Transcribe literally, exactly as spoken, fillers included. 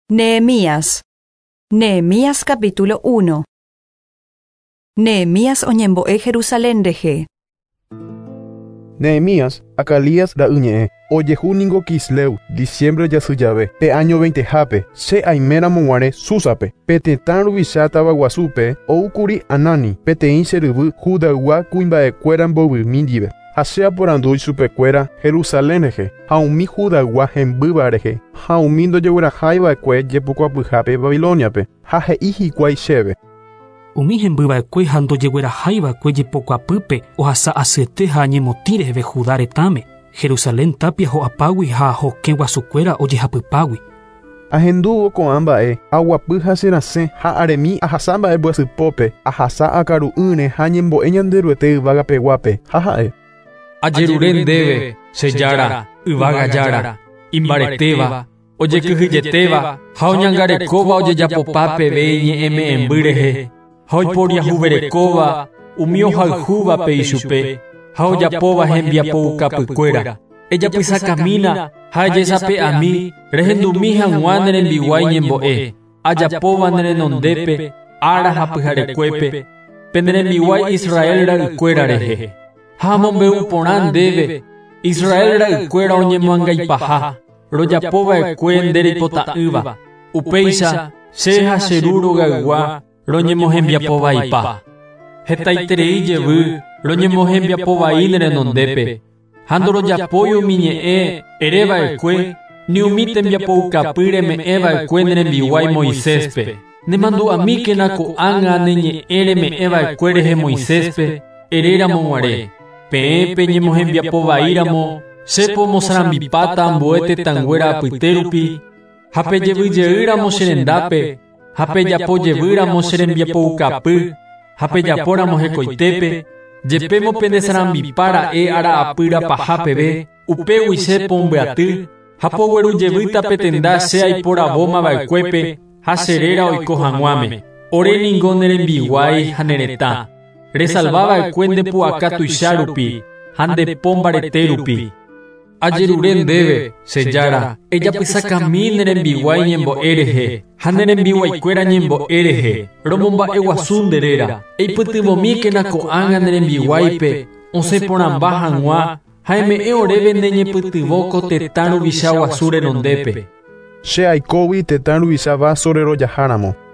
Nehemías. Nehemías capítulo uno. Nehemías oñembo'e Jerusalén rehe. Nehemías, Acalías da uñe'e, oyehuningo Kisleu, diciembre ya su llave, pe año veinte jape, se aimera monguare Susape, pe tetan rubishata baguasupe, oukuri anani, pe tein serubu, judaua kuimbae cueran bobu mindive. Hasea por andui supecuera Jerusalén rehe, haumi judaua hembuba rehe, haumindo yegura jaiba kue yepuko apujape Babiloniape, haje ihikuai sheve. Umi hembuba kue hando yeguera jaiba kue yepoco apype ohasa asyete ha añemotĩ reheve Judá retãme. Jerusalén tapia ho apágui ha hoke guasukuéra ojehapypágui. Ahenduvo ko'ãmba'e, aguapy hasẽrasẽ ha aremi ahasa mba'e mbo'asypópe, ahasa akaru'ỹre ha ñembo'e ñanderuete yvága peguápe, ha ha'e. Ajerure ndéve, che jára, yvága jára, imbaretéva, ojekyhyjetéva, ha oñangarekóva ojejapopa peve ñe'ẽme'ẽmby rehe, ha oiporiahuverekóva umi ohayhúvape ichupe, ha ojapóva hembiapoukapykuéra. Ejapysakamína ha ejesape'ami rehendumi hag̃ua ne rembiguái ñembo'e, ajapóva ne renondépe, ára ha pyharekuépe, pe ne rembiguái Israel ra'ykuéra rehe. Ha amombe'u porã ndéve, Israel ra'ykuéra oñemoangaipaha, rojapóva'ekue nde reipota'ỹva, upéicha che ha che ru rogaygua roñemohembiapovaipa. Hetaiterei jevy roñemohembiapovai ne renondépe, ha ndorojapói umi ñe'ẽ ereva'ekue ni umi tembiapoukapy reme'ẽva'ekue ne rembiguái Moiséspe. Nemandu'amíkena ko'ág̃a ne ñe'ẽ reme'ẽva'ekue rehe Moiséspe eréramoguare. Peẽpe ñemohembiapovaíramo chépo omosarambipáta ambue tetãnguéra apytérupi, ha pejevyjeýramo che rendápe, ha pejapojevýramo che rembiapoukapy, ha pejapóramo hekoitépe, jepémo pendesarambipá ra'e ara'apýra paha peve, upégui chépo ombyaty, ha poguerujevýta petenda che aiporavómava'ekuépe ha cheréra oiko hag̃uáme. Oréniko ne rembiguái ha ne retã. Resalvava'ekue nde pu'aka tuichárupi ha nde pombaretérupi. Ajerure ndéve, che jára, ejapysakami ne rembiguái ñembo'e rehe, ha ne rembiguaikuéra ñembo'e rehe, romomba'e guasu nderéra, eipytyvõmíkena ko'ág̃a ne rembiguáipe, osẽporãmba hag̃ua, ha eme'ẽ oréve ne ñepytyvõ ko tetã ruvicha guasu renondépe. Che aikógui tetã ruvicha Vaso rerojaháramo.